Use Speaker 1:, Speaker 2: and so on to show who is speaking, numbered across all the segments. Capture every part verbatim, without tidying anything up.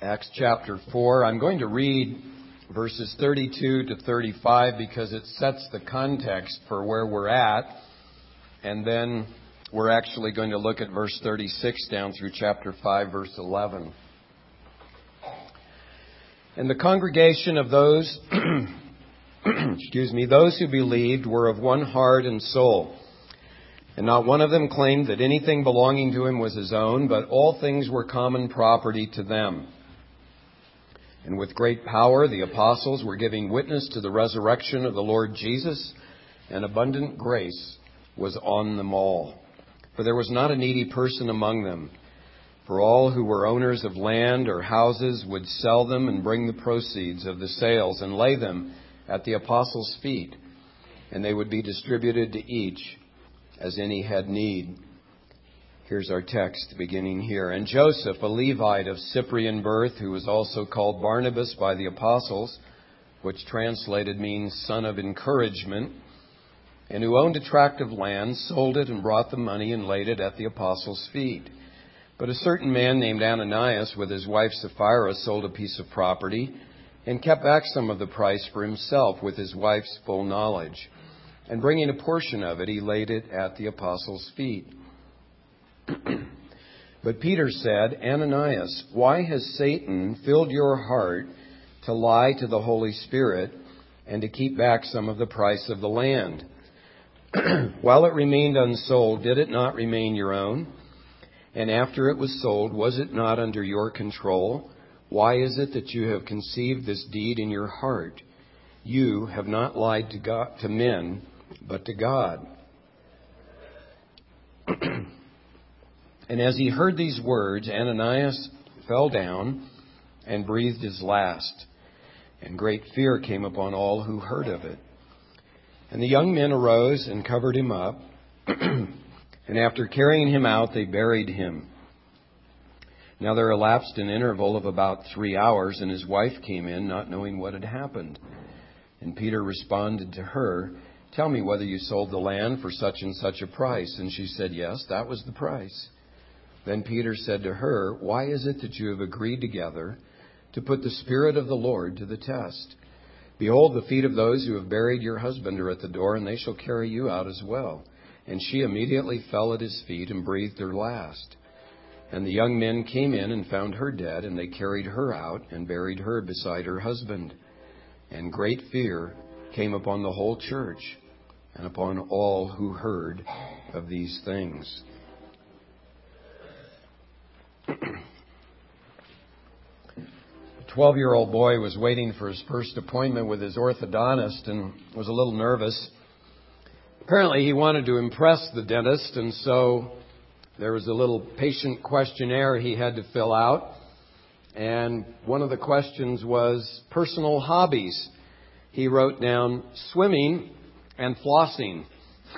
Speaker 1: Acts chapter four. I'm going to read verses thirty-two to thirty-five because it sets the context for where we're at. And then we're actually going to look at verse thirty-six down through chapter five, verse eleven. And the congregation of those, excuse me, those who believed were of one heart and soul. And not one of them claimed that anything belonging to him was his own, but all things were common property to them. And with great power the apostles were giving witness to the resurrection of the Lord Jesus, and abundant grace was on them all. For there was not a needy person among them. For all who were owners of land or houses would sell them and bring the proceeds of the sales and lay them at the apostles' feet, and they would be distributed to each as any had need. Here's our text beginning here. And Joseph, a Levite of Cyprian birth, who was also called Barnabas by the apostles, which translated means son of encouragement, and who owned a tract of land, sold it and brought the money and laid it at the apostles' feet. But a certain man named Ananias with his wife Sapphira sold a piece of property and kept back some of the price for himself with his wife's full knowledge. And bringing a portion of it, he laid it at the apostles' feet. But Peter said, Ananias, why has Satan filled your heart to lie to the Holy Spirit and to keep back some of the price of the land? While it remained unsold, did it not remain your own? And after it was sold, was it not under your control? Why is it that you have conceived this deed in your heart? You have not lied to God, to men, but to God. And as he heard these words, Ananias fell down and breathed his last. And great fear came upon all who heard of it. And the young men arose and covered him up. And after carrying him out, they buried him. Now there elapsed an interval of about three hours, and his wife came in, not knowing what had happened. And Peter responded to her, Tell me whether you sold the land for such and such a price. And she said, Yes, that was the price. Then Peter said to her, Why is it that you have agreed together to put the Spirit of the Lord to the test? Behold, the feet of those who have buried your husband are at the door, and they shall carry you out as well. And she immediately fell at his feet and breathed her last. And the young men came in and found her dead, and they carried her out and buried her beside her husband. And great fear came upon the whole church and upon all who heard of these things. A twelve-year-old boy was waiting for his first appointment with his orthodontist and was a little nervous. Apparently he wanted to impress the dentist, and so there was a little patient questionnaire he had to fill out. And one of the questions was personal hobbies. He wrote down swimming and flossing.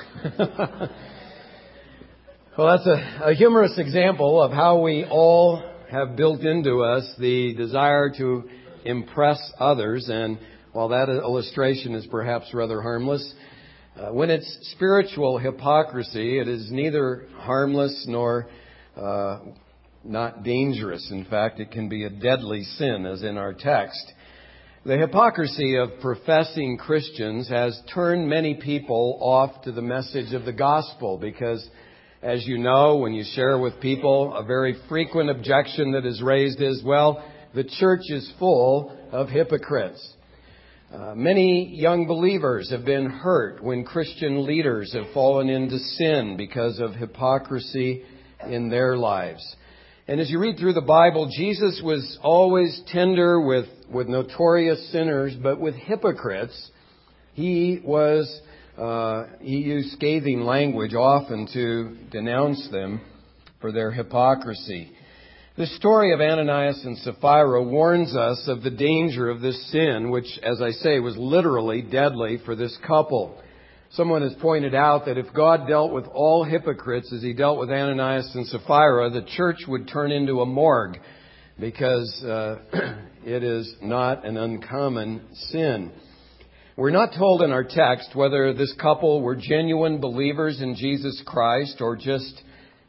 Speaker 1: Well, that's a, a humorous example of how we all have built into us the desire to impress others. And while that illustration is perhaps rather harmless, uh, when it's spiritual hypocrisy, it is neither harmless nor uh, not dangerous. In fact, it can be a deadly sin, as in our text. The hypocrisy of professing Christians has turned many people off to the message of the gospel because, as you know, when you share with people, a very frequent objection that is raised is, well, the church is full of hypocrites. Uh, many young believers have been hurt when Christian leaders have fallen into sin because of hypocrisy in their lives. And as you read through the Bible, Jesus was always tender with, with notorious sinners, but with hypocrites, he was uh, he used scathing language often to denounce them for their hypocrisy. The story of Ananias and Sapphira warns us of the danger of this sin, which, as I say, was literally deadly for this couple. Someone has pointed out that if God dealt with all hypocrites as he dealt with Ananias and Sapphira, the church would turn into a morgue because uh, it is not an uncommon sin. We're not told in our text whether this couple were genuine believers in Jesus Christ or just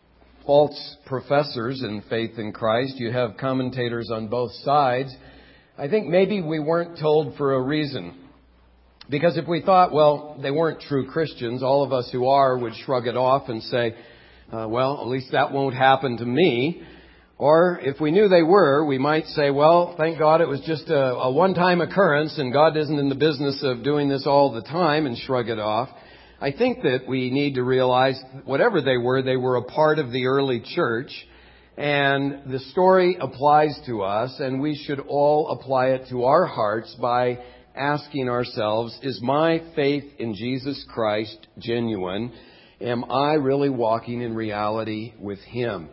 Speaker 1: false professors in faith in Christ. You have commentators on both sides. I think maybe we weren't told for a reason. Because if we thought, well, they weren't true Christians, all of us who are would shrug it off and say, uh, well, at least that won't happen to me. Or if we knew they were, we might say, well, thank God it was just a, a one-time occurrence and God isn't in the business of doing this all the time, and shrug it off. I think that we need to realize whatever they were, they were a part of the early church, and the story applies to us, and we should all apply it to our hearts by asking ourselves, is my faith in Jesus Christ genuine? Am I really walking in reality with Him?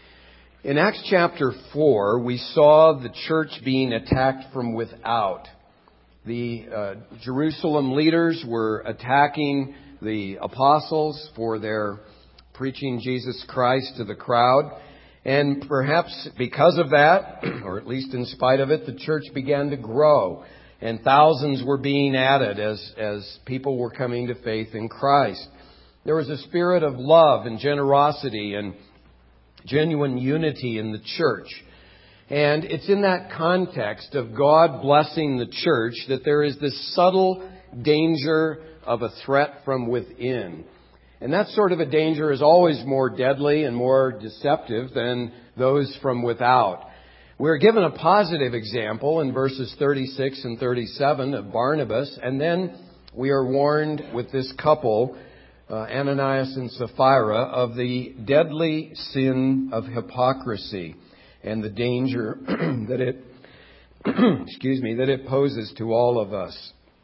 Speaker 1: In Acts chapter four, we saw the church being attacked from without. The uh, Jerusalem leaders were attacking the apostles for their preaching Jesus Christ to the crowd. And perhaps because of that, or at least in spite of it, the church began to grow. And thousands were being added as, as people were coming to faith in Christ. There was a spirit of love and generosity and genuine unity in the church. And it's in that context of God blessing the church that there is this subtle danger of a threat from within. And that sort of a danger is always more deadly and more deceptive than those from without. We're given a positive example in verses thirty-six and thirty-seven of Barnabas, and then we are warned with this couple, uh, Ananias and Sapphira, of the deadly sin of hypocrisy and the danger that it, excuse me, that it poses to all of us.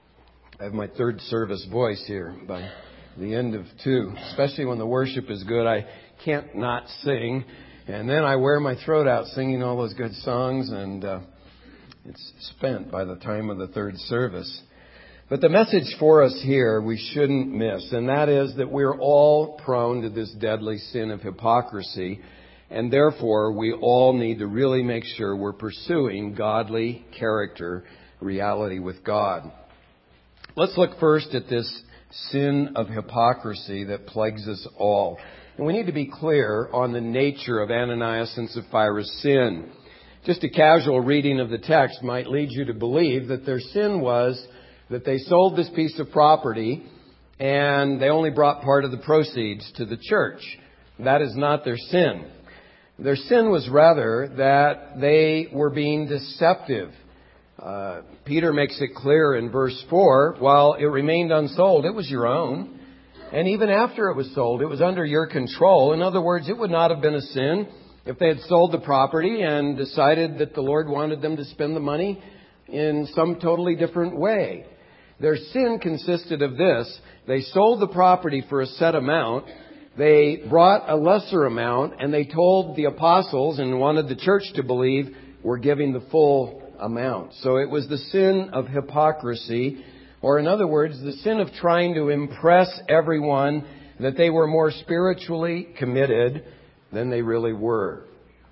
Speaker 1: I have my third service voice here by the end of two, especially when the worship is good. I can't not sing. And then I wear my throat out singing all those good songs, and uh, it's spent by the time of the third service. But the message for us here we shouldn't miss, and that is that we're all prone to this deadly sin of hypocrisy, and therefore we all need to really make sure we're pursuing godly character, reality with God. Let's look first at this sin of hypocrisy that plagues us all. And we need to be clear on the nature of Ananias and Sapphira's sin. Just a casual reading of the text might lead you to believe that their sin was that they sold this piece of property and they only brought part of the proceeds to the church. That is not their sin. Their sin was rather that they were being deceptive. Uh, Peter makes it clear in verse four, while it remained unsold, it was your own. And even after it was sold, it was under your control. In other words, it would not have been a sin if they had sold the property and decided that the Lord wanted them to spend the money in some totally different way. Their sin consisted of this. They sold the property for a set amount. They brought a lesser amount, and they told the apostles and wanted the church to believe we're giving the full amount. So it was the sin of hypocrisy. Or in other words, the sin of trying to impress everyone that they were more spiritually committed than they really were.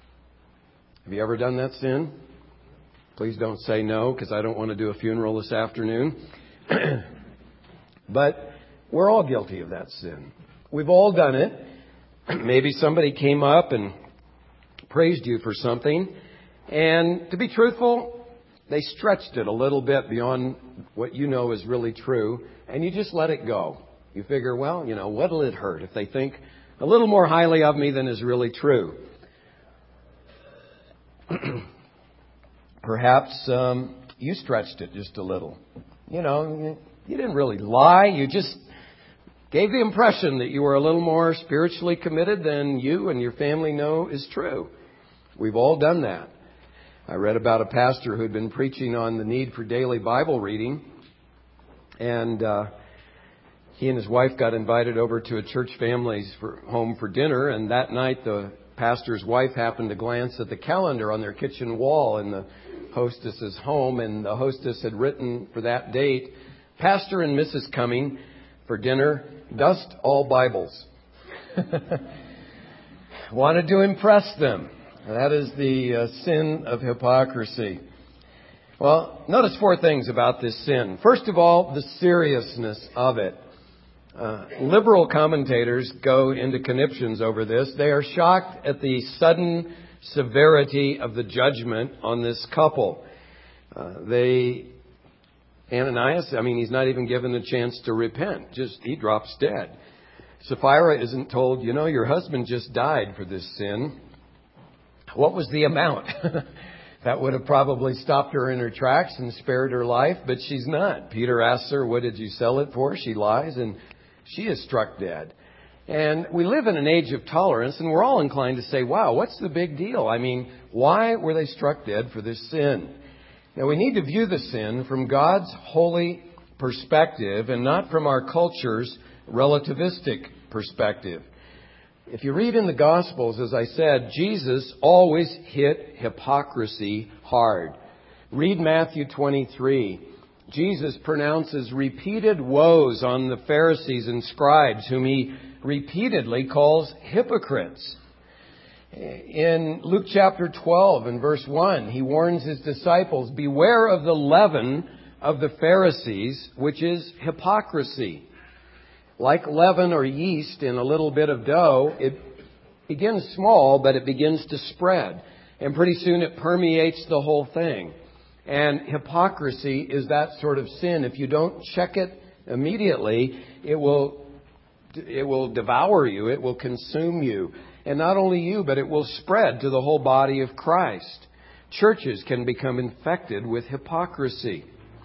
Speaker 1: Have you ever done that sin? Please don't say no, because I don't want to do a funeral this afternoon. But we're all guilty of that sin. We've all done it. Maybe somebody came up and praised you for something. And to be truthful, they stretched it a little bit beyond what you know is really true, and you just let it go. You figure, well, you know, what'll it hurt if they think a little more highly of me than is really true? Perhaps um, you stretched it just a little. You know, you didn't really lie. You just gave the impression that you were a little more spiritually committed than you and your family know is true. We've all done that. I read about a pastor who had been preaching on the need for daily Bible reading. And uh, he and his wife got invited over to a church family's for, home for dinner. And that night, the pastor's wife happened to glance at the calendar on their kitchen wall in the hostess's home. And the hostess had written for that date, Pastor and Missus Cumming for dinner, dust all Bibles. Wanted to impress them. That is the uh, sin of hypocrisy. Well, notice four things about this sin. First of all, the seriousness of it. Uh, liberal commentators go into conniptions over this. They are shocked at the sudden severity of the judgment on this couple. Uh, they, Ananias, I mean, he's not even given a chance to repent. Just, he drops dead. Sapphira isn't told, you know, your husband just died for this sin. What was the amount? That would have probably stopped her in her tracks and spared her life, but she's not. Peter asks her, what did you sell it for? She lies, and she is struck dead. And we live in an age of tolerance, and we're all inclined to say, wow, what's the big deal? I mean, why were they struck dead for this sin? Now, we need to view the sin from God's holy perspective and not from our culture's relativistic perspective. If you read in the Gospels, as I said, Jesus always hit hypocrisy hard. Read Matthew twenty-three. Jesus pronounces repeated woes on the Pharisees and scribes, whom he repeatedly calls hypocrites. In Luke chapter twelve and verse one, he warns his disciples, beware of the leaven of the Pharisees, which is hypocrisy. Like leaven or yeast in a little bit of dough, it begins small, but it begins to spread. And pretty soon it permeates the whole thing. And hypocrisy is that sort of sin. If you don't check it immediately, it will, it will devour you. It will consume you. And not only you, but it will spread to the whole body of Christ. Churches can become infected with hypocrisy.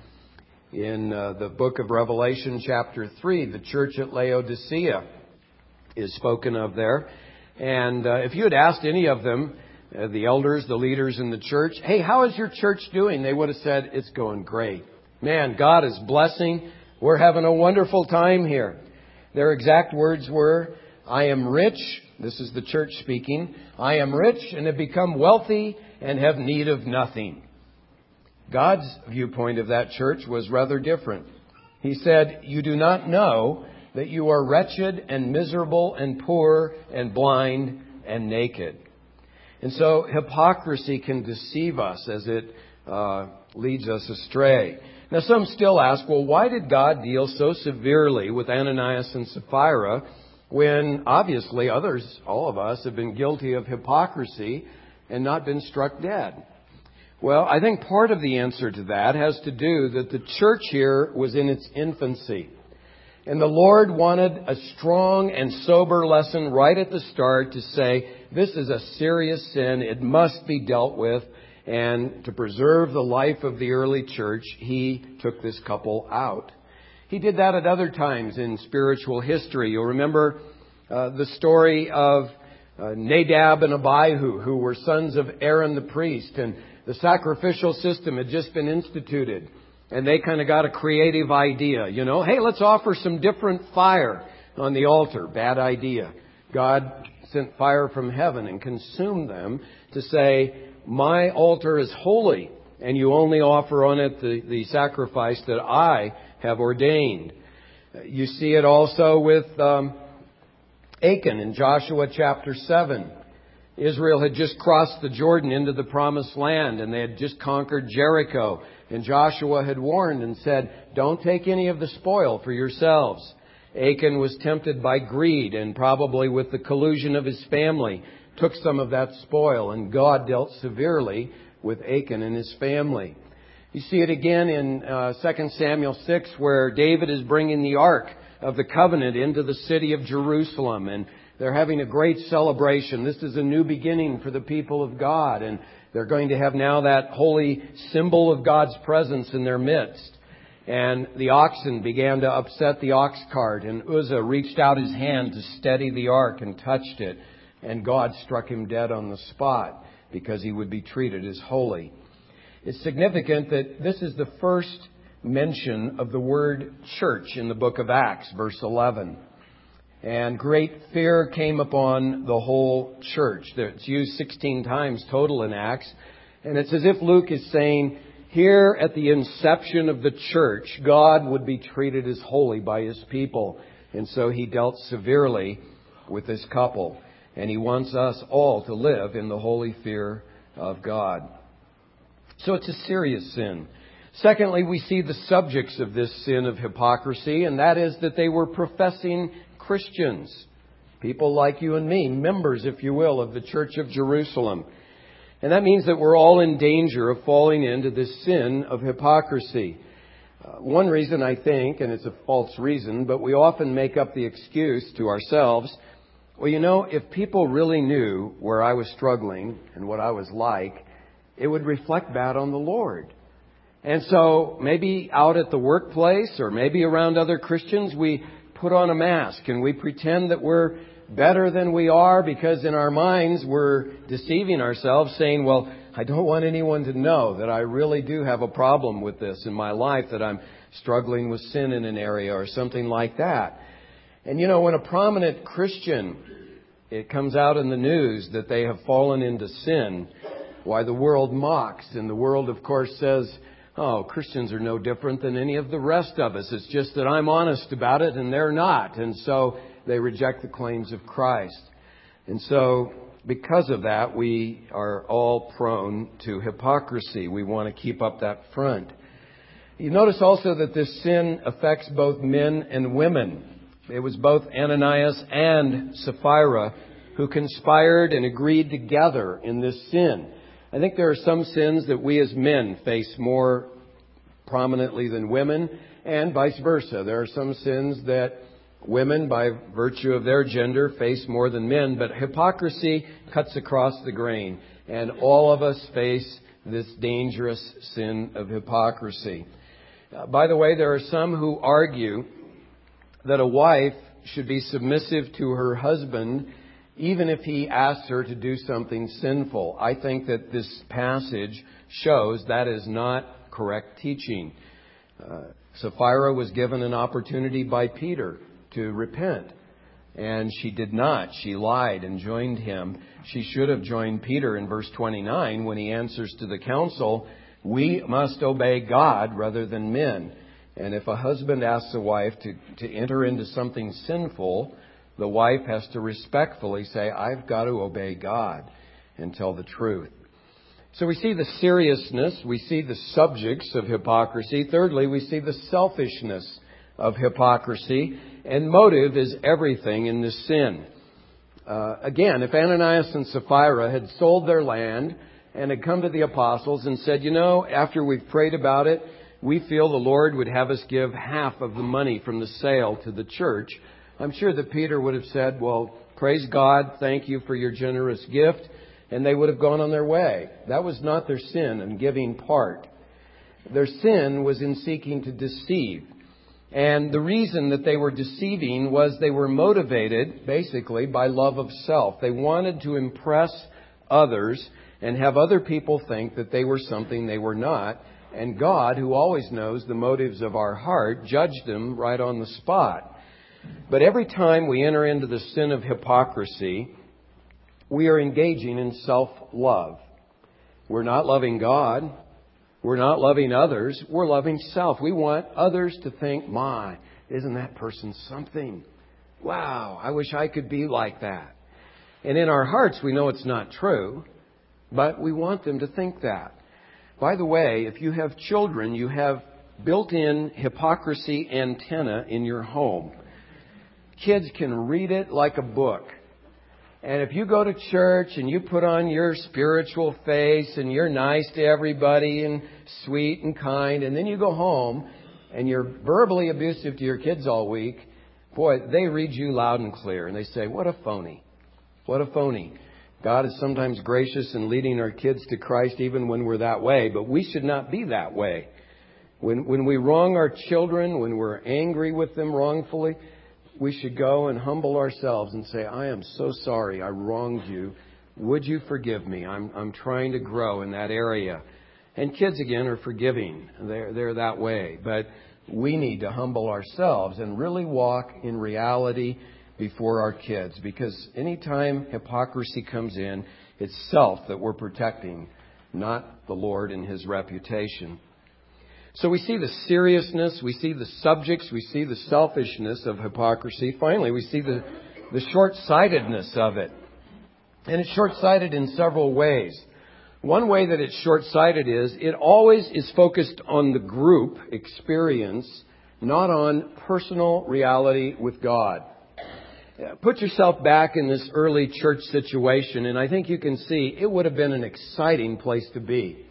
Speaker 1: In uh, the book of Revelation, chapter three, the church at Laodicea is spoken of there. And uh, if you had asked any of them, uh, the elders, the leaders in the church, hey, how is your church doing? They would have said, it's going great. Man, God is blessing. We're having a wonderful time here. Their exact words were, I am rich. This is the church speaking. I am rich and have become wealthy and have need of nothing. God's viewpoint of that church was rather different. He said, you do not know that you are wretched and miserable and poor and blind and naked. And so hypocrisy can deceive us as it uh, leads us astray. Now some still ask, well, why did God deal so severely with Ananias and Sapphira when obviously others, all of us, have been guilty of hypocrisy and not been struck dead? Well, I think part of the answer to that has to do that the church here was in its infancy. And the Lord wanted a strong and sober lesson right at the start to say, this is a serious sin. It must be dealt with. And to preserve the life of the early church, He took this couple out. He did that at other times in spiritual history. You'll remember uh, the story of uh, Nadab and Abihu, who were sons of Aaron the priest. And the sacrificial system had just been instituted. And they kind of got a creative idea, you know, hey, let's offer some different fire on the altar. Bad idea. God sent fire from heaven and consumed them to say, my altar is holy, and you only offer on it the, the sacrifice that I have ordained. You see it also with um, Achan in Joshua chapter seven. Israel had just crossed the Jordan into the promised land, and they had just conquered Jericho. And Joshua had warned and said, don't take any of the spoil for yourselves. Achan was tempted by greed and probably with the collusion of his family, took some of that spoil, and God dealt severely with Achan and his family. You see it again in uh, Second Samuel six, where David is bringing the Ark of the Covenant into the city of Jerusalem, and they're having a great celebration. This is a new beginning for the people of God, and they're going to have now that holy symbol of God's presence in their midst. And the oxen began to upset the ox cart, and Uzzah reached out his hand to steady the ark and touched it, and God struck him dead on the spot because he would be treated as holy. It's significant that this is the first mention of the word church in the book of Acts, verse eleven. And great fear came upon the whole church. It's used sixteen times total in Acts. And it's as if Luke is saying, here at the inception of the church, God would be treated as holy by His people. And so He dealt severely with this couple. And He wants us all to live in the holy fear of God. So it's a serious sin. Secondly, we see the subjects of this sin of hypocrisy, and that is that they were professing Christians. People like you and me, members, if you will, of the Church of Jerusalem. And that means that we're all in danger of falling into this sin of hypocrisy. Uh, one reason, I think, and it's a false reason, but we often make up the excuse to ourselves, well, you know, if people really knew where I was struggling and what I was like, it would reflect bad on the Lord. And so maybe out at the workplace or maybe around other Christians, we put on a mask and we pretend that we're better than we are because in our minds we're deceiving ourselves saying, well, I don't want anyone to know that I really do have a problem with this in my life, that I'm struggling with sin in an area or something like that. And you know, when a prominent Christian, it comes out in the news that they have fallen into sin, why the world mocks. And the world, of course, says, oh, Christians are no different than any of the rest of us. It's just that I'm honest about it and they're not. And so they reject the claims of Christ. And so because of that, we are all prone to hypocrisy. We want to keep up that front. You notice also that this sin affects both men and women. It was both Ananias and Sapphira who conspired and agreed together in this sin. I think there are some sins that we as men face more prominently than women, and vice versa. There are some sins that women, by virtue of their gender, face more than men, but hypocrisy cuts across the grain, and all of us face this dangerous sin of hypocrisy. Uh, by the way, there are some who argue that a wife should be submissive to her husband even if he asks her to do something sinful. I think that this passage shows that is not correct teaching. Uh, Sapphira was given an opportunity by Peter to repent, and she did not. She lied and joined him. She should have joined Peter in verse twenty-nine when he answers to the council, we must obey God rather than men. And if a husband asks a wife to, to enter into something sinful, the wife has to respectfully say, I've got to obey God and tell the truth. So we see the seriousness, we see the subjects of hypocrisy. Thirdly, we see the selfishness of hypocrisy. And motive is everything in this sin. Uh, again, if Ananias and Sapphira had sold their land and had come to the apostles and said, you know, after we've prayed about it, we feel the Lord would have us give half of the money from the sale to the church, I'm sure that Peter would have said, well, praise God, thank you for your generous gift, and they would have gone on their way. That was not their sin in giving part. Their sin was in seeking to deceive. And the reason that they were deceiving was they were motivated, basically, by love of self. They wanted to impress others and have other people think that they were something they were not. And God, who always knows the motives of our heart, judged them right on the spot. But every time we enter into the sin of hypocrisy, we are engaging in self-love. We're not loving God. We're not loving others. We're loving self. We want others to think, my, isn't that person something? Wow, I wish I could be like that. And in our hearts, we know it's not true, but we want them to think that. By the way, if you have children, you have built-in hypocrisy antenna in your home. Kids can read it like a book. And if you go to church and you put on your spiritual face and you're nice to everybody and sweet and kind, and then you go home and you're verbally abusive to your kids all week, boy, they read you loud and clear. And they say, what a phony. What a phony. God is sometimes gracious in leading our kids to Christ even when we're that way, but we should not be that way. When, when we wrong our children, when we're angry with them wrongfully, we should go and humble ourselves and say, I am so sorry I wronged you. Would you forgive me? I'm, I'm trying to grow in that area. And kids, again, are forgiving. They're, they're that way. But we need to humble ourselves and really walk in reality before our kids. Because anytime hypocrisy comes in, it's self that we're protecting, not the Lord and His reputation. So we see the seriousness, we see the subjects, we see the selfishness of hypocrisy. Finally, we see the, the short-sightedness of it. And it's short-sighted in several ways. One way that it's short-sighted is it always is focused on the group experience, not on personal reality with God. Put yourself back in this early church situation, and I think you can see it would have been an exciting place to be.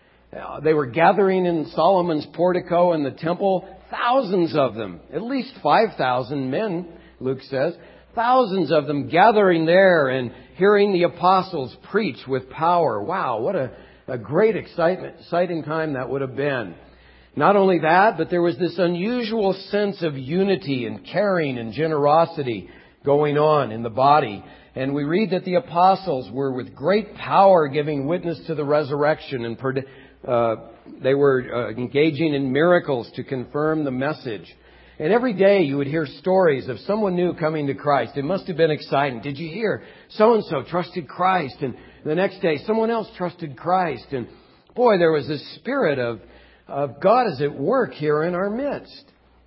Speaker 1: Uh, they were gathering in Solomon's portico in the temple, thousands of them, at least five thousand men, Luke says, thousands of them gathering there and hearing the apostles preach with power. Wow, what a, a great excitement, exciting time that would have been. Not only that, but there was this unusual sense of unity and caring and generosity going on in the body. And we read that the apostles were with great power giving witness to the resurrection, and uh, they were uh, engaging in miracles to confirm the message. And every day you would hear stories of someone new coming to Christ. It must have been exciting. Did you hear? So-and-so trusted Christ. And the next day someone else trusted Christ. And boy, there was this spirit of, of God is at work here in our midst.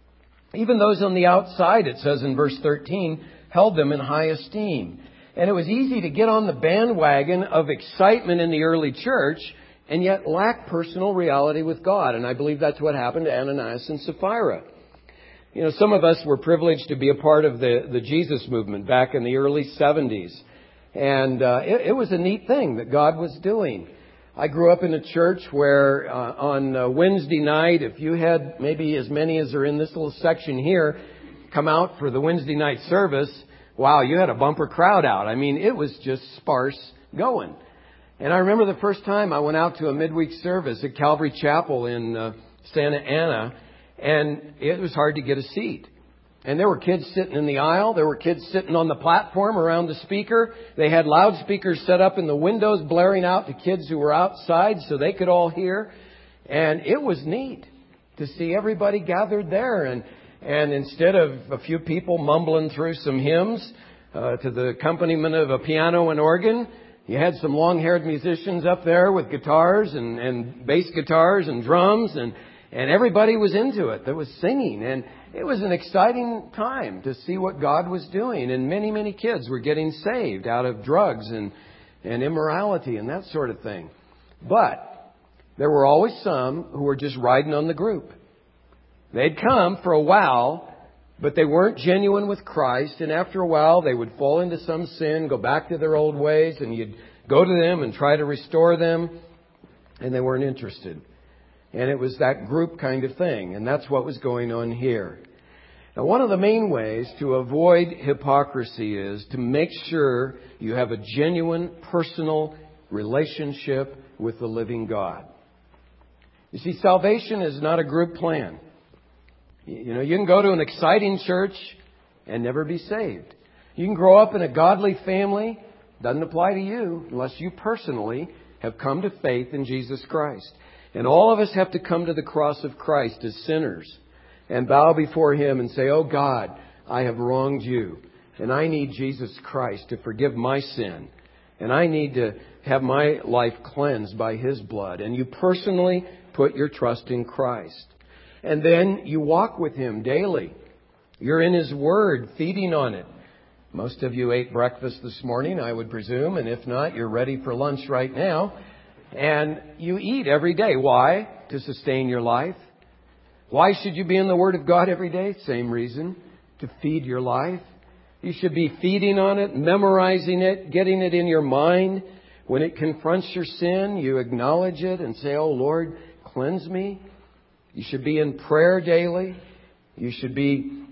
Speaker 1: Even those on the outside, it says in verse thirteen, held them in high esteem. And it was easy to get on the bandwagon of excitement in the early church and yet lack personal reality with God. And I believe that's what happened to Ananias and Sapphira. You know, some of us were privileged to be a part of the, the Jesus movement back in the early seventies. And uh, it, it was a neat thing that God was doing. I grew up in a church where uh, on uh, Wednesday night, if you had maybe as many as are in this little section here come out for the Wednesday night service, wow, you had a bumper crowd out. I mean, it was just sparse going. And I remember the first time I went out to a midweek service at Calvary Chapel in uh, Santa Ana, and it was hard to get a seat. And there were kids sitting in the aisle. There were kids sitting on the platform around the speaker. They had loudspeakers set up in the windows blaring out to kids who were outside so they could all hear. And it was neat to see everybody gathered there. And, and instead of a few people mumbling through some hymns uh, to the accompaniment of a piano and organ, you had some long-haired musicians up there with guitars and, and bass guitars and drums, and And everybody was into it that was singing. And it was an exciting time to see what God was doing. And many, many kids were getting saved out of drugs and, and immorality and that sort of thing. But there were always some who were just riding on the group. They'd come for a while, but they weren't genuine with Christ. And after a while, they would fall into some sin, go back to their old ways, and you'd go to them and try to restore them. And they weren't interested. And it was that group kind of thing. And that's what was going on here. Now, one of the main ways to avoid hypocrisy is to make sure you have a genuine personal relationship with the living God. You see, salvation is not a group plan. You know, you can go to an exciting church and never be saved. You can grow up in a godly family. Doesn't apply to you unless you personally have come to faith in Jesus Christ. And all of us have to come to the cross of Christ as sinners and bow before Him and say, "Oh God, I have wronged you. And I need Jesus Christ to forgive my sin. And I need to have my life cleansed by His blood." And you personally put your trust in Christ. And then you walk with Him daily. You're in His Word, feeding on it. Most of you ate breakfast this morning, I would presume. And if not, you're ready for lunch right now. And you eat every day. Why? To sustain your life. Why should you be in the Word of God every day? Same reason. To feed your life. You should be feeding on it, memorizing it, getting it in your mind. When it confronts your sin, you acknowledge it and say, "Oh Lord, cleanse me." You should be in prayer daily. You should be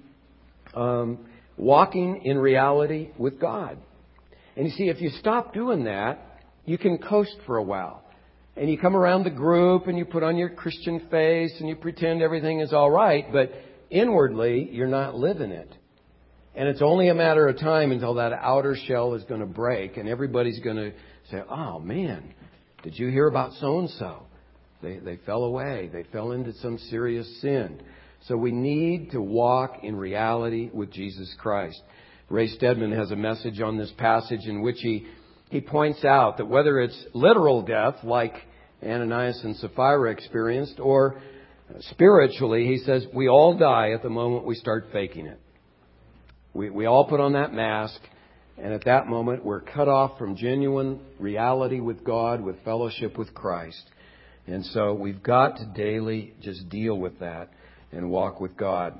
Speaker 1: um, walking in reality with God. And you see, if you stop doing that, you can coast for a while. And you come around the group and you put on your Christian face and you pretend everything is all right, but inwardly you're not living it. And it's only a matter of time until that outer shell is going to break and everybody's going to say, "Oh man, did you hear about so-and-so? They, they fell away. They fell into some serious sin." So we need to walk in reality with Jesus Christ. Ray Stedman has a message on this passage in which he, he points out that whether it's literal death like Ananias and Sapphira experienced, or spiritually, he says, we all die at the moment we start faking it. We, we all put on that mask And at that moment, we're cut off from genuine reality with God, with fellowship with Christ. And so we've got to daily just deal with that and walk with God.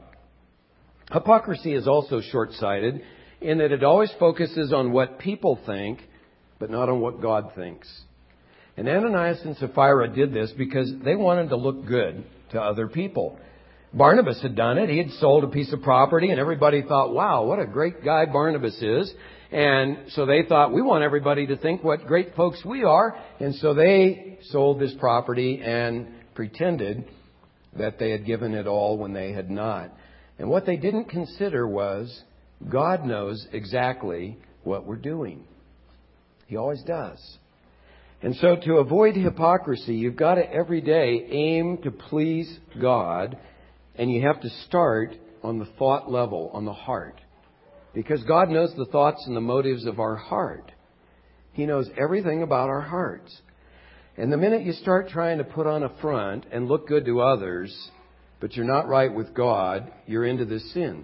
Speaker 1: Hypocrisy is also short-sighted in that it always focuses on what people think, but not on what God thinks. And Ananias and Sapphira did this because they wanted to look good to other people. Barnabas had done it. He had sold a piece of property, and everybody thought, wow, what a great guy Barnabas is. And so they thought, we want everybody to think what great folks we are. And so they sold this property and pretended that they had given it all when they had not. And what they didn't consider was God knows exactly what we're doing. He always does. And so to avoid hypocrisy, you've got to every day aim to please God. And you have to start on the thought level, on the heart. Because God knows the thoughts and the motives of our heart. He knows everything about our hearts. And the minute you start trying to put on a front and look good to others, but you're not right with God, you're into this sin.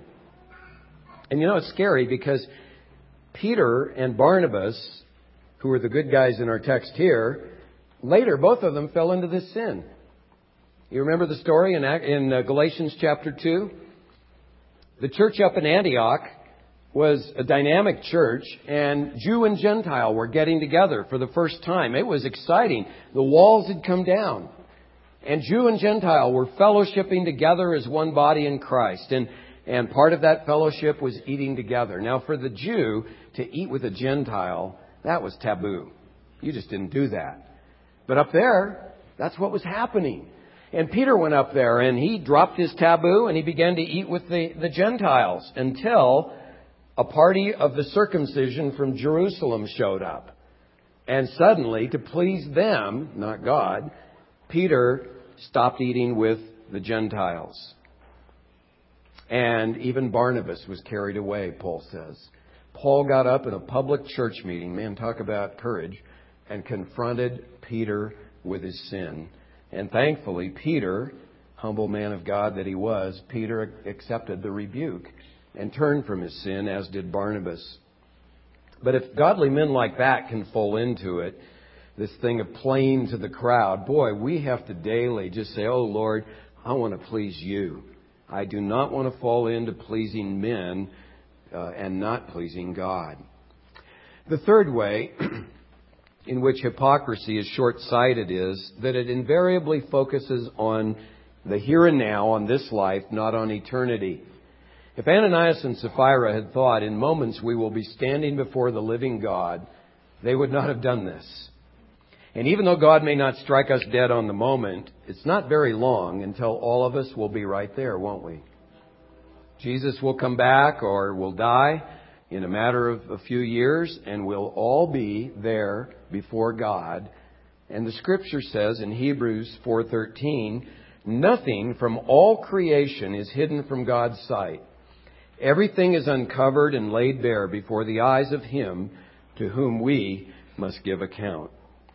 Speaker 1: And you know, it's scary because Peter and Barnabas, who are the good guys in our text here, later both of them fell into this sin. You remember the story in, in Galatians chapter two? The church up in Antioch was a dynamic church, and Jew and Gentile were getting together for the first time. It was exciting. The walls had come down, and Jew and Gentile were fellowshipping together as one body in Christ. And, and part of that fellowship was eating together. Now, for the Jew to eat with a Gentile, that was taboo. You just didn't do that. But up there, that's what was happening. And Peter went up there and he dropped his taboo and he began to eat with the, the Gentiles until a party of the circumcision from Jerusalem showed up. And suddenly, to please them, not God, Peter stopped eating with the Gentiles. And even Barnabas was carried away, Paul says. Paul got up in a public church meeting, man, talk about courage, and confronted Peter with his sin. And thankfully, Peter, humble man of God that he was, Peter accepted the rebuke and turned from his sin, as did Barnabas. But if godly men like that can fall into it, this thing of playing to the crowd, boy, we have to daily just say, oh, Lord, I want to please you. I do not want to fall into pleasing men uh, and not pleasing God. The third way in which hypocrisy is short-sighted is that it invariably focuses on the here and now, on this life, not on eternity. If Ananias and Sapphira had thought, in moments we will be standing before the living God, they would not have done this. And even though God may not strike us dead on the moment, it's not very long until all of us will be right there, won't we? Jesus will come back or will die in a matter of a few years, and we'll all be there before God. And the Scripture says in Hebrews four thirteen, nothing from all creation is hidden from God's sight. Everything is uncovered and laid bare before the eyes of Him to whom we must give account.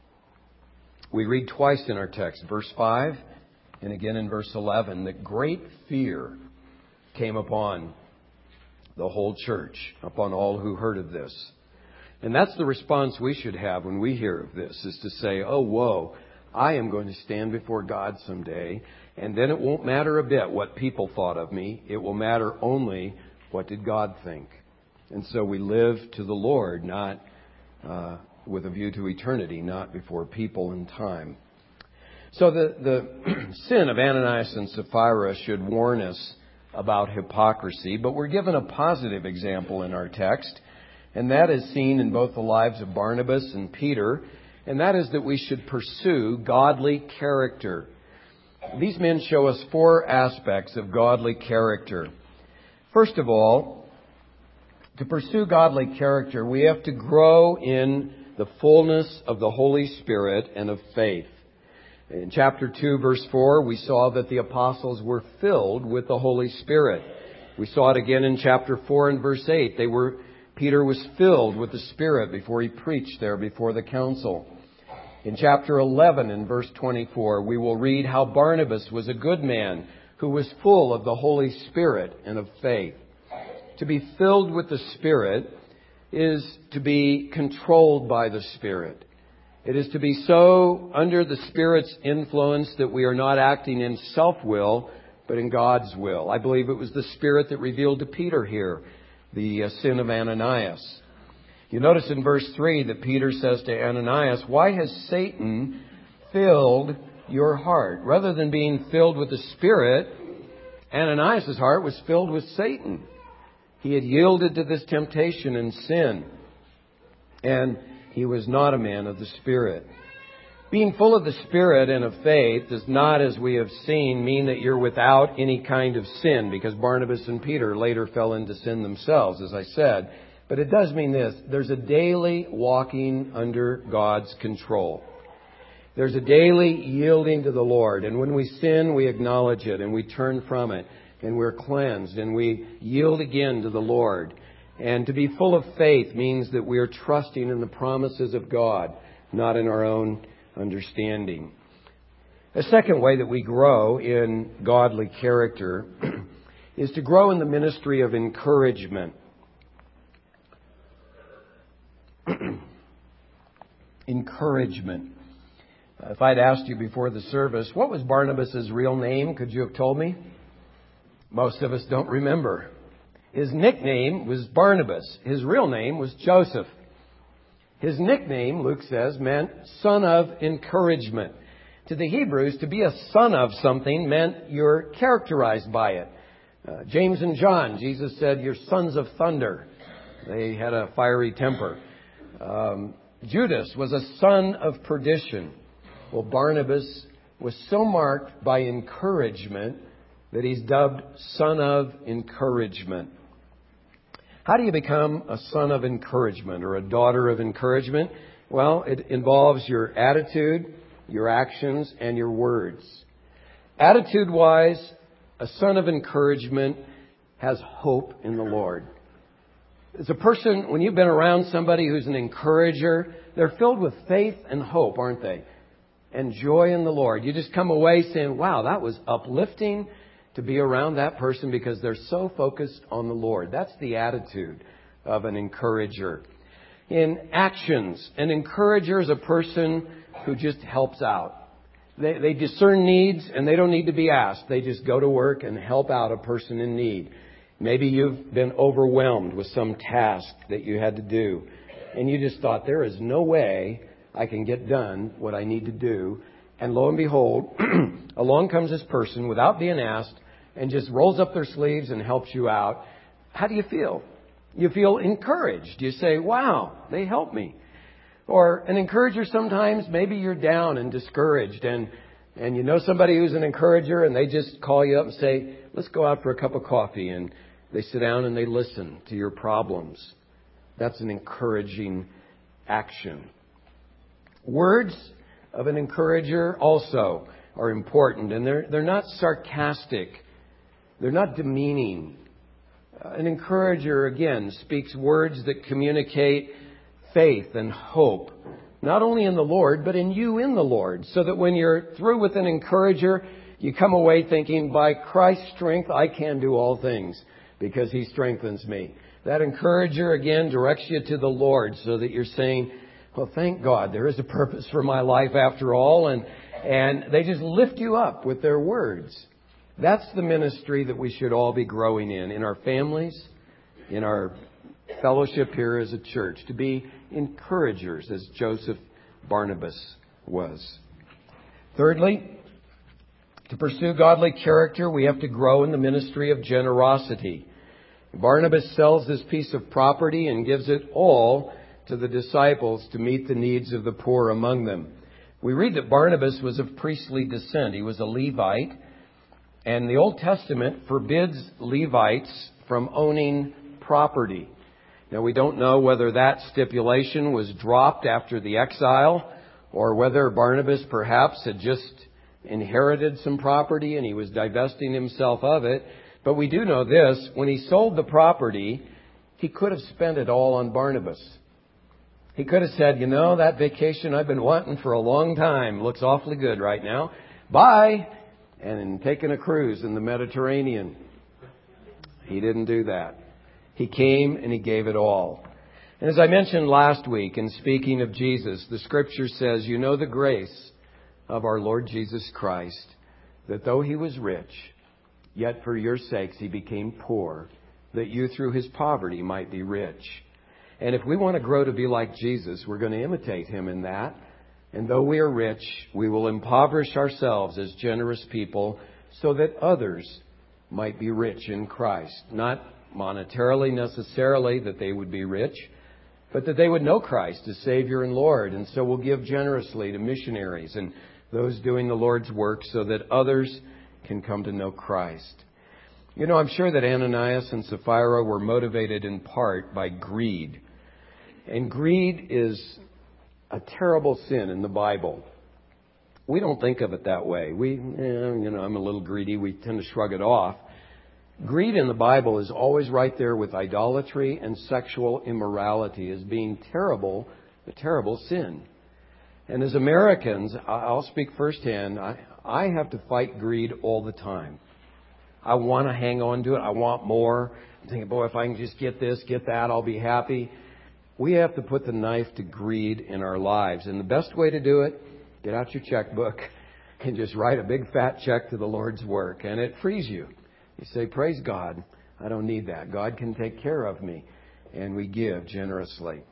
Speaker 1: We read twice in our text, verse five and again in verse eleven, that great fear came upon the whole church, upon all who heard of this. And that's the response we should have when we hear of this, is to say, oh, whoa, I am going to stand before God someday, and then it won't matter a bit what people thought of me. It will matter only what did God think. And so we live to the Lord, not uh, with a view to eternity, not before people and time. So the, the sin of Ananias and Sapphira should warn us about hypocrisy, but we're given a positive example in our text, and that is seen in both the lives of Barnabas and Peter, and that is that we should pursue godly character. These men show us four aspects of godly character. First of all, to pursue godly character, we have to grow in the fullness of the Holy Spirit and of faith. In chapter two, verse four, we saw that the apostles were filled with the Holy Spirit. We saw it again in chapter four and verse eight. They were, Peter was filled with the Spirit before he preached there before the council. In chapter eleven and verse twenty-four, we will read how Barnabas was a good man who was full of the Holy Spirit and of faith. To be filled with the Spirit is to be controlled by the Spirit. It is to be so under the Spirit's influence that we are not acting in self-will, but in God's will. I believe it was the Spirit that revealed to Peter here the uh, sin of Ananias. You notice in verse three that Peter says to Ananias, "Why has Satan filled your heart?" Rather than being filled with the Spirit, Ananias' heart was filled with Satan. He had yielded to this temptation and sin, and he was not a man of the Spirit. Being full of the Spirit and of faith does not, as we have seen, mean that you're without any kind of sin, because Barnabas and Peter later fell into sin themselves, as I said. But it does mean this: there's a daily walking under God's control. There's a daily yielding to the Lord. And when we sin, we acknowledge it and we turn from it. And we're cleansed and we yield again to the Lord. And to be full of faith means that we are trusting in the promises of God, not in our own understanding. A second way that we grow in godly character is to grow in the ministry of encouragement. Encouragement. If I'd asked you before the service, what was Barnabas' real name? Could you have told me? Most of us don't remember. His nickname was Barnabas. His real name was Joseph. His nickname, Luke says, meant son of encouragement. To the Hebrews, to be a son of something meant you're characterized by it. Uh, James and John, Jesus said, "You're sons of thunder." They had a fiery temper. Um, Judas was a son of perdition. Well, Barnabas was so marked by encouragement that he's dubbed son of encouragement. How do you become a son of encouragement or a daughter of encouragement? Well, it involves your attitude, your actions, and your words. Attitude-wise, a son of encouragement has hope in the Lord. As a person, when you've been around somebody who's an encourager, they're filled with faith and hope, aren't they? And joy in the Lord. You just come away saying, wow, that was uplifting to be around that person because they're so focused on the Lord. That's the attitude of an encourager. In actions, an encourager is a person who just helps out. They, they discern needs and they don't need to be asked. They just go to work and help out a person in need. Maybe you've been overwhelmed with some task that you had to do, and you just thought, there is no way I can get done what I need to do. And lo and behold, along comes this person without being asked and just rolls up their sleeves and helps you out. How do you feel? You feel encouraged. You say, wow, they helped me. Or an encourager sometimes, maybe you're down and discouraged and, and you know somebody who's an encourager and they just call you up and say, let's go out for a cup of coffee. And they sit down and they listen to your problems. That's an encouraging action. Words of an encourager also are important, and they're they're not sarcastic. They're not demeaning. Uh, an encourager, again, speaks words that communicate faith and hope, not only in the Lord, but in you in the Lord, so that when you're through with an encourager, you come away thinking, by Christ's strength, I can do all things because He strengthens me. That encourager, again, directs you to the Lord so that you're saying, well, thank God, there is a purpose for my life after all. And, and they just lift you up with their words. That's the ministry that we should all be growing in, in our families, in our fellowship here as a church, to be encouragers as Joseph Barnabas was. Thirdly, to pursue godly character, we have to grow in the ministry of generosity. Barnabas sells this piece of property and gives it all to the disciples to meet the needs of the poor among them. We read that Barnabas was of priestly descent. He was a Levite. And the Old Testament forbids Levites from owning property. Now, we don't know whether that stipulation was dropped after the exile or whether Barnabas perhaps had just inherited some property and he was divesting himself of it. But we do know this: when he sold the property, he could have spent it all on Barnabas. He could have said, you know, that vacation I've been wanting for a long time looks awfully good right now. Bye. And taken a cruise in the Mediterranean. He didn't do that. He came and he gave it all. And as I mentioned last week in speaking of Jesus, the Scripture says, you know the grace of our Lord Jesus Christ, that though He was rich, yet for your sakes He became poor, that you through His poverty might be rich. And if we want to grow to be like Jesus, we're going to imitate Him in that. And though we are rich, we will impoverish ourselves as generous people so that others might be rich in Christ. Not monetarily necessarily that they would be rich, but that they would know Christ as Savior and Lord. And so we'll give generously to missionaries and those doing the Lord's work so that others can come to know Christ. You know, I'm sure that Ananias and Sapphira were motivated in part by greed. And greed is a terrible sin in the Bible. We don't think of it that way. We, eh, you know, I'm a little greedy. We tend to shrug it off. Greed in the Bible is always right there with idolatry and sexual immorality as being terrible, a terrible sin. And as Americans, I'll speak firsthand, I, I have to fight greed all the time. I want to hang on to it. I want more. I'm thinking, boy, if I can just get this, get that, I'll be happy. We have to put the knife to greed in our lives. And the best way to do it, get out your checkbook and just write a big fat check to the Lord's work. And it frees you. You say, praise God, I don't need that. God can take care of me. And we give generously.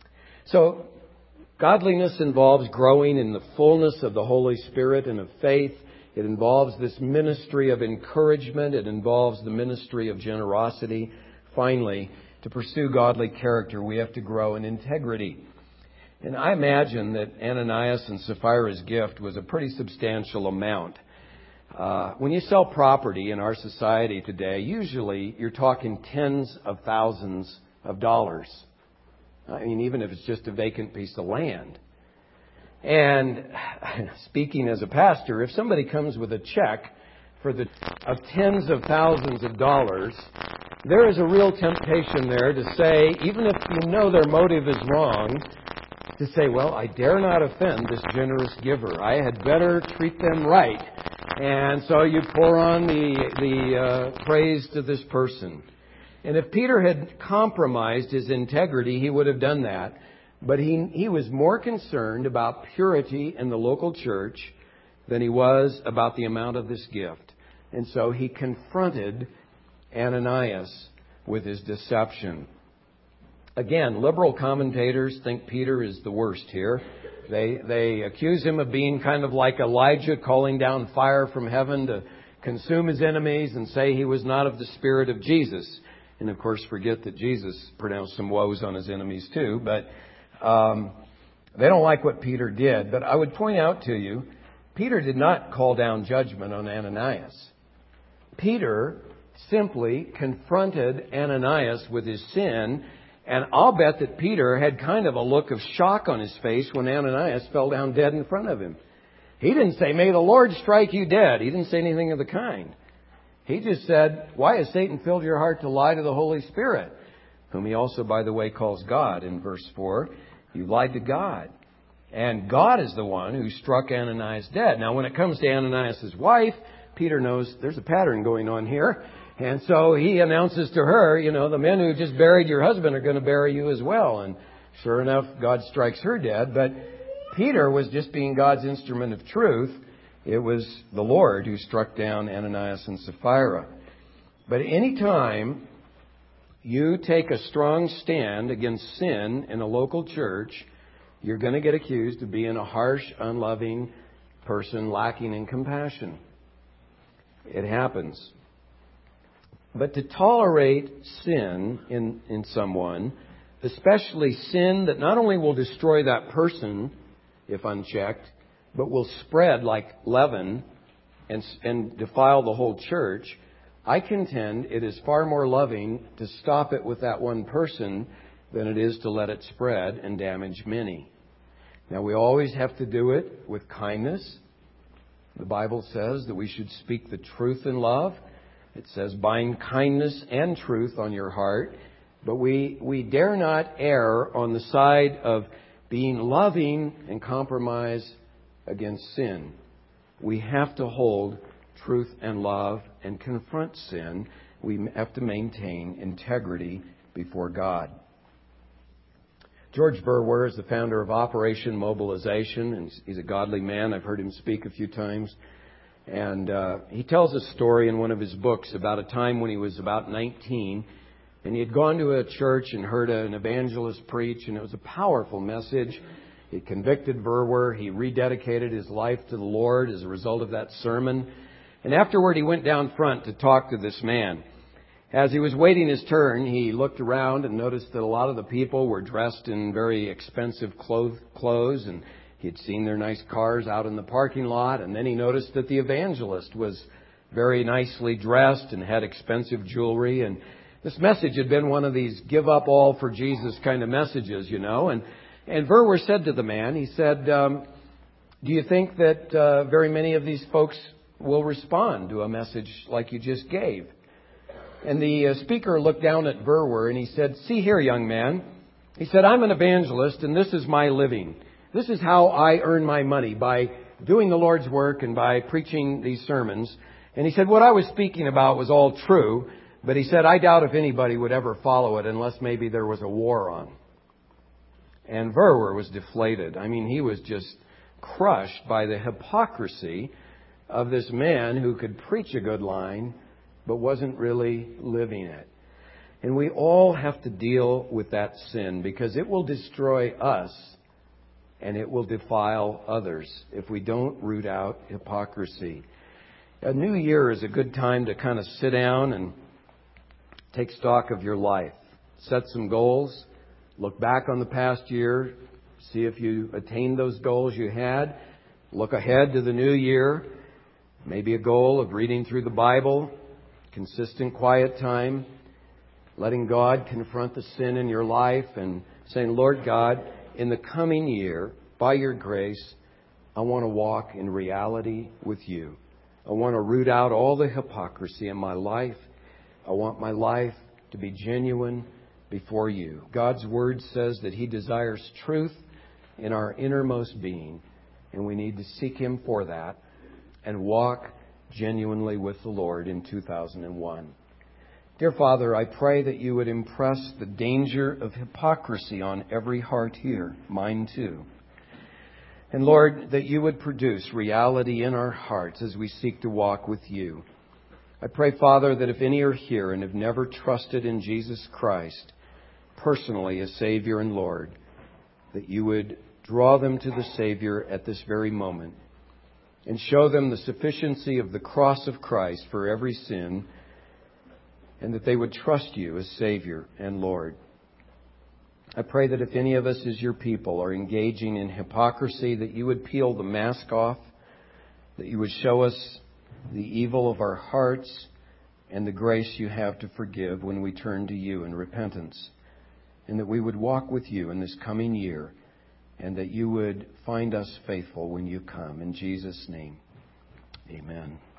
Speaker 1: So, godliness involves growing in the fullness of the Holy Spirit and of faith. It involves this ministry of encouragement. It involves the ministry of generosity. Finally, to pursue godly character, we have to grow in integrity. And I imagine that Ananias and Sapphira's gift was a pretty substantial amount. Uh, when you sell property in our society today, usually you're talking tens of thousands of dollars. I mean, even if it's just a vacant piece of land. And speaking as a pastor, if somebody comes with a check for the of tens of thousands of dollars, there is a real temptation there to say, even if you know their motive is wrong, to say, well, I dare not offend this generous giver. I had better treat them right. And so you pour on the, the uh, praise to this person. And if Peter had compromised his integrity, he would have done that. But he, he was more concerned about purity in the local church than he was about the amount of this gift. And so he confronted Ananias with his deception. Again, liberal commentators think Peter is the worst here. They they accuse him of being kind of like Elijah, calling down fire from heaven to consume his enemies, and say he was not of the spirit of Jesus. And of course, forget that Jesus pronounced some woes on his enemies too. But um, they don't like what Peter did. But I would point out to you, Peter did not call down judgment on Ananias. Peter simply confronted Ananias with his sin. And I'll bet that Peter had kind of a look of shock on his face when Ananias fell down dead in front of him. He didn't say, may the Lord strike you dead. He didn't say anything of the kind. He just said, why has Satan filled your heart to lie to the Holy Spirit, whom he also, by the way, calls God in verse four. You lied to God. And God is the one who struck Ananias dead. Now, when it comes to Ananias' wife, Peter knows there's a pattern going on here. And so he announces to her, you know, the men who just buried your husband are going to bury you as well. And sure enough, God strikes her dead. But Peter was just being God's instrument of truth. It was the Lord who struck down Ananias and Sapphira. But any time you take a strong stand against sin in a local church, you're going to get accused of being a harsh, unloving person lacking in compassion. It happens. But to tolerate sin in, in someone, especially sin that not only will destroy that person if unchecked, but will spread like leaven and, and defile the whole church, I contend it is far more loving to stop it with that one person than it is to let it spread and damage many. Now, we always have to do it with kindness. The Bible says that we should speak the truth in love. It says, bind kindness and truth on your heart. But we, we dare not err on the side of being loving and compromise against sin. We have to hold truth and love and confront sin. We have to maintain integrity before God. George Verwer is the founder of Operation Mobilization, and he's a godly man. I've heard him speak a few times. And uh, he tells a story in one of his books about a time when he was about nineteen, and he had gone to a church and heard an evangelist preach, and it was a powerful message. It convicted Verwer. He rededicated his life to the Lord as a result of that sermon. And afterward, he went down front to talk to this man. As he was waiting his turn, he looked around and noticed that a lot of the people were dressed in very expensive clothes, and he had seen their nice cars out in the parking lot. And then he noticed that the evangelist was very nicely dressed and had expensive jewelry. And this message had been one of these give up all for Jesus kind of messages, you know. And, and Verwer said to the man, he said, um, do you think that uh, very many of these folks will respond to a message like you just gave? And the uh, speaker looked down at Verwer and he said, see here, young man. He said, I'm an evangelist and this is my living. This is how I earn my money, by doing the Lord's work and by preaching these sermons. And he said, what I was speaking about was all true, but he said, I doubt if anybody would ever follow it unless maybe there was a war on. And Verwer was deflated. I mean, he was just crushed by the hypocrisy of this man who could preach a good line but wasn't really living it. And we all have to deal with that sin because it will destroy us and it will defile others if we don't root out hypocrisy. A new year is a good time to kind of sit down and take stock of your life. Set some goals. Look back on the past year. See if you attained those goals you had. Look ahead to the new year. Maybe a goal of reading through the Bible. Consistent quiet time, letting God confront the sin in your life and saying, Lord God, in the coming year, by your grace, I want to walk in reality with you. I want to root out all the hypocrisy in my life. I want my life to be genuine before you. God's Word says that He desires truth in our innermost being, and we need to seek Him for that and walk genuinely with the Lord in two thousand one. Dear Father, I pray that you would impress the danger of hypocrisy on every heart here, mine too. And Lord, that you would produce reality in our hearts as we seek to walk with you. I pray, Father, that if any are here and have never trusted in Jesus Christ personally as Savior and Lord, that you would draw them to the Savior at this very moment and show them the sufficiency of the cross of Christ for every sin, and that they would trust you as Savior and Lord. I pray that if any of us as your people are engaging in hypocrisy, that you would peel the mask off, that you would show us the evil of our hearts and the grace you have to forgive when we turn to you in repentance, and that we would walk with you in this coming year, and that you would find us faithful when you come. In Jesus' name, amen.